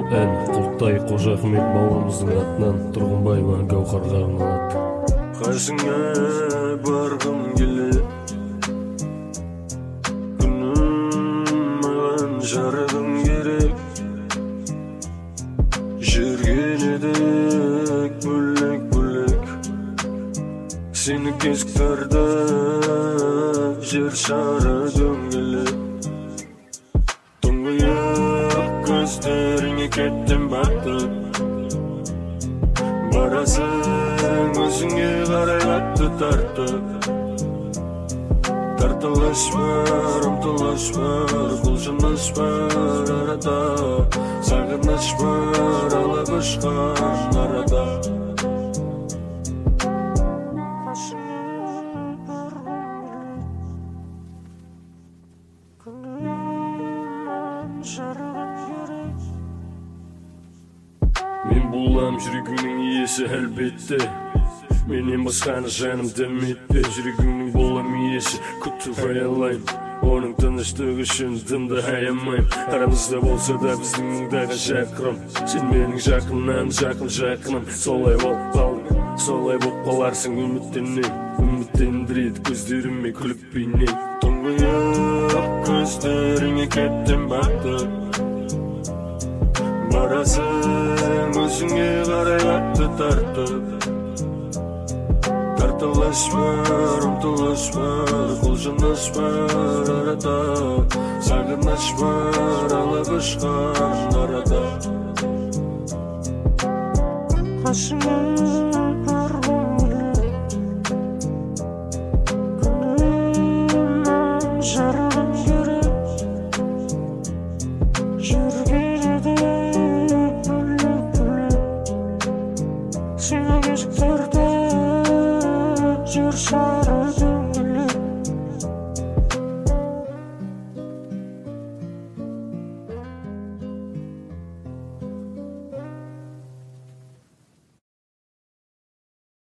Ән Құрттай Қожа Ахмет бауырымыздың атынан Тұрғынбаева Гаухарға арналады. Қасыңа барғым келеді, күнім маған жарығым керек. Жүрген едік бөлек-бөлек, сені кескірді жер шары дөңгелек. Тұңғиық көздеріңе кеттім баттым, барасың өзіңе қарай қатты тартып. Тартылыш бар, ұмтылыш бар, құлшыныш бар арада, сағыныш бар, алып ұшқан арада. Мен болам жүрегіңнің иесі әлбетте, менен басқаны жаным дәметпе. Жүрегіңнің болам иесі, күтіп аялайым, оның тыныштығы үшін дымды аямайым. Арамызда болса да біздің мұңдағы жақырым, сен менің жақыным. Солай болып қаларсың үміттендіреді көздеріме күліп бейнең. Тұңғиық көздеріңе кеттім бақтым, барасың өзіңе қарай қатты тартып. Тартылыш бар, ұмтылыш бар, құлшыныш бар арада, сағыныш бар, алып ұшқан арада.